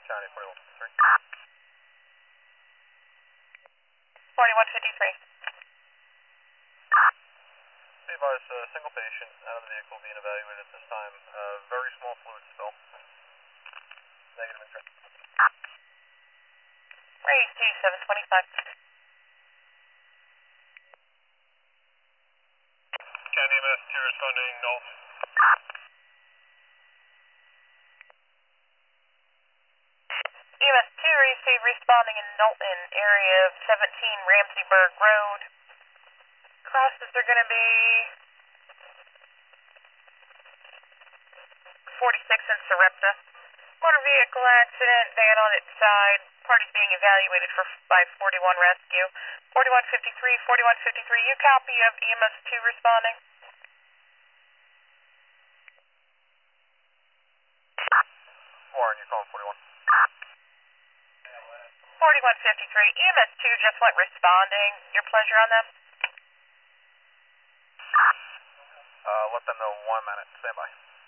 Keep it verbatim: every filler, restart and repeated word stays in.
County, forty-one fifty-three. forty-one fifty-three. Be advised, uh, single patient out of the vehicle being evaluated at this time. Uh, very small fluid spill. Negative interest. Raise two seven twenty-five. County M S two responding, North. E M S two received responding in Knowlton, area of seventeen Ramseyburg Road. Crosses are going to be forty-six in Sarepta. Motor vehicle accident, van on its side. Parties being evaluated for five forty-one rescue. forty-one fifty-three, forty-one fifty-three, you copy of E M S two responding? Warren, you calling forty-one. forty-one fifty-three, E M S two just went responding. Your pleasure on them? Uh, let them know one minute. Stand by.